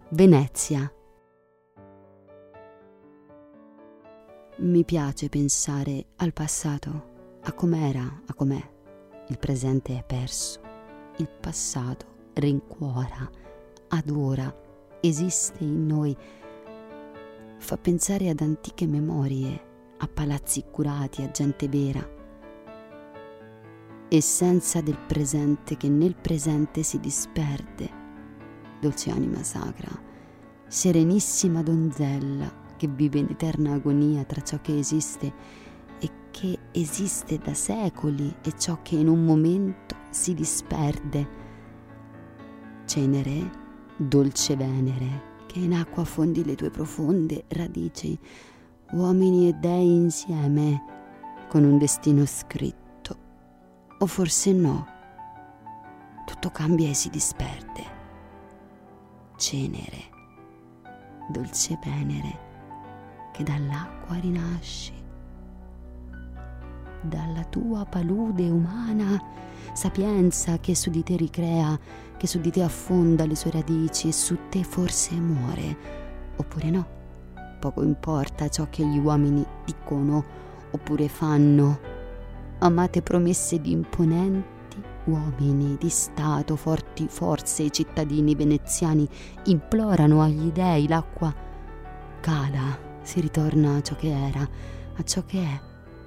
Venezia. Mi piace pensare al passato, a com'era, a com'è. Il presente è perso. Il passato rincuora, adora, esiste in noi. Fa pensare ad antiche memorie, a palazzi curati, a gente vera. Essenza del presente che nel presente si disperde. Dolce anima sacra, serenissima donzella che vive in eterna agonia tra ciò che esiste e che esiste da secoli e ciò che in un momento si disperde. Cenere, dolce Venere, che in acqua fondi le tue profonde radici, uomini e dei insieme, con un destino scritto. O forse no, tutto cambia e si disperde. Cenere, dolce Venere, che dall'acqua rinasci, dalla tua palude umana, sapienza che su di te ricrea, che su di te affonda le sue radici e su te forse muore, oppure no, poco importa ciò che gli uomini dicono oppure fanno. Amate promesse di imponenti uomini di Stato, forti forze e cittadini veneziani implorano agli dei, l'acqua cala, si ritorna a ciò che era, a ciò che è.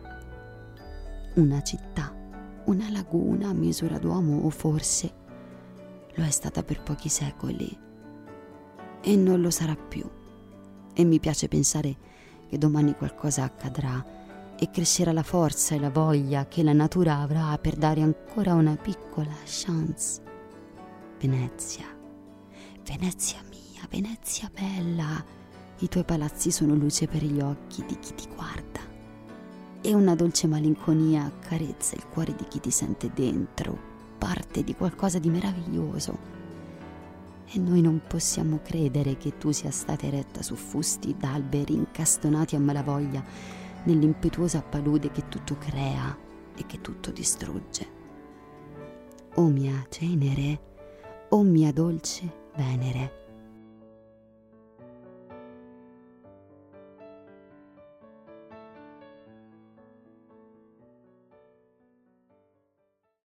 Una città, una laguna a misura d'uomo, o forse lo è stata per pochi secoli e non lo sarà più. E mi piace pensare che domani qualcosa accadrà e crescerà la forza e la voglia che la natura avrà per dare ancora una piccola chance. Venezia, Venezia mia, Venezia bella, i tuoi palazzi sono luce per gli occhi di chi ti guarda e una dolce malinconia accarezza il cuore di chi ti sente dentro, parte di qualcosa di meraviglioso. E noi non possiamo credere che tu sia stata eretta su fusti d'alberi incastonati a malavoglia nell'impetuosa palude che tutto crea e che tutto distrugge. O mia Cenere, o mia dolce Venere,